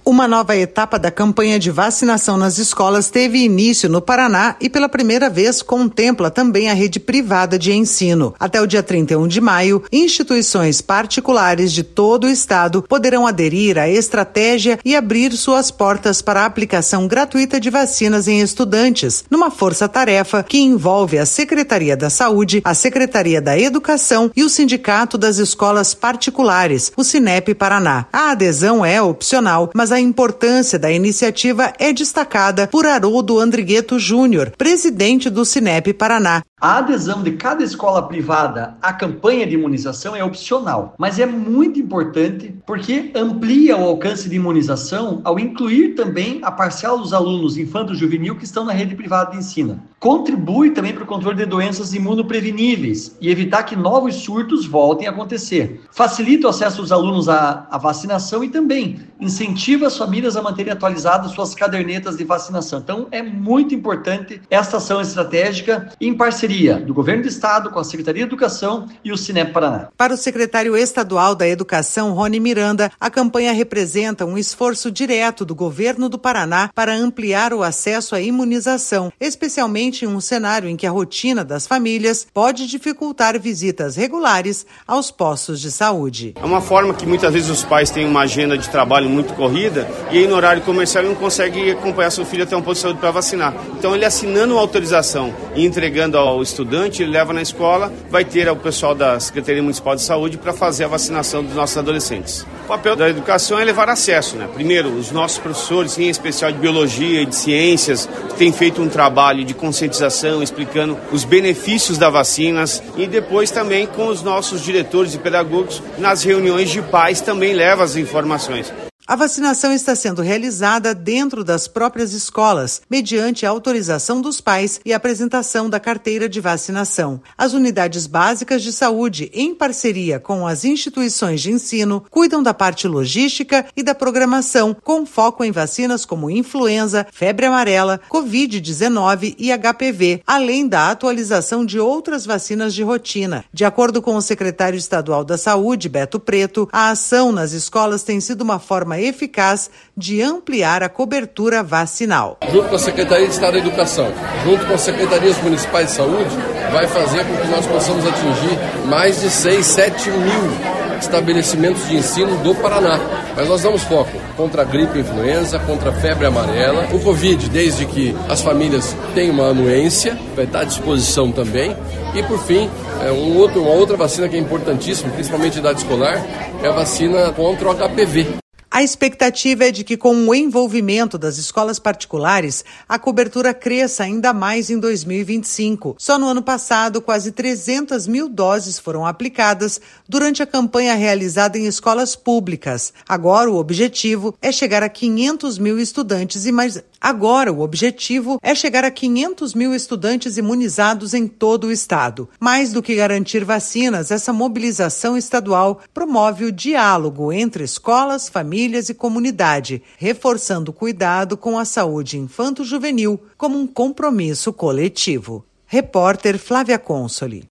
Uma nova etapa da campanha de vacinação nas escolas teve início no Paraná e pela primeira vez contempla também a rede privada de ensino. Até o dia 31 de maio, instituições particulares de todo o estado poderão aderir à estratégia e abrir suas portas para a aplicação gratuita de vacinas em estudantes, numa força-tarefa que envolve a Secretaria da Saúde, a Secretaria da Educação e o Sindicato das Escolas Particulares, o Sinep Paraná. A adesão é opcional, mas a importância da iniciativa é destacada por Haroldo Andrigueto Júnior, presidente do Sinep Paraná. A adesão de cada escola privada à campanha de imunização é opcional, mas é muito importante porque amplia o alcance de imunização ao incluir também a parcela dos alunos infanto-juvenil que estão na rede privada de ensino. Contribui também para o controle de doenças imunopreveníveis e evitar que novos surtos voltem a acontecer. Facilita o acesso dos alunos à vacinação e também incentiva as famílias a manterem atualizadas suas cadernetas de vacinação. Então, é muito importante esta ação estratégica em parceria do Governo do Estado com a Secretaria de Educação e o Sinep Paraná. Para o secretário estadual da Educação, Rony Miranda, a campanha representa um esforço direto do Governo do Paraná para ampliar o acesso à imunização, especialmente em um cenário em que a rotina das famílias pode dificultar visitas regulares aos postos de saúde. É uma forma que muitas vezes os pais têm uma agenda de trabalho muito corrida e aí no horário comercial ele não consegue acompanhar seu filho até um posto de saúde para vacinar. Então ele assinando uma autorização e entregando ao estudante, ele leva na escola, vai ter o pessoal da Secretaria Municipal de Saúde para fazer a vacinação dos nossos adolescentes. O papel da educação é levar acesso, né? Primeiro, os nossos professores, em especial de biologia e de ciências, têm feito um trabalho de conscientização, explicando os benefícios das vacinas e depois também com os nossos diretores e pedagogos, nas reuniões de pais também leva as informações. A vacinação está sendo realizada dentro das próprias escolas, mediante a autorização dos pais e apresentação da carteira de vacinação. As unidades básicas de saúde, em parceria com as instituições de ensino, cuidam da parte logística e da programação, com foco em vacinas como influenza, febre amarela, Covid-19 e HPV, além da atualização de outras vacinas de rotina. De acordo com o secretário estadual da Saúde, Beto Preto, a ação nas escolas tem sido uma forma eficaz de ampliar a cobertura vacinal. Junto com a Secretaria de Estado da Educação, junto com as Secretarias Municipais de Saúde, vai fazer com que nós possamos atingir mais de 7 mil estabelecimentos de ensino do Paraná. Mas nós damos foco contra a gripe influenza, contra a febre amarela, o Covid, desde que as famílias tenham uma anuência, vai estar à disposição também. E, por fim, uma outra vacina que é importantíssima, principalmente em idade escolar, é a vacina contra o HPV. A expectativa é de que, com o envolvimento das escolas particulares, a cobertura cresça ainda mais em 2025. Só no ano passado, quase 300 mil doses foram aplicadas durante a campanha realizada em escolas públicas. Agora, o objetivo é chegar a 500 mil estudantes imunizados em todo o estado. Mais do que garantir vacinas, essa mobilização estadual promove o diálogo entre escolas, famílias e comunidade, reforçando o cuidado com a saúde infanto-juvenil como um compromisso coletivo. Repórter Flávia Consoli.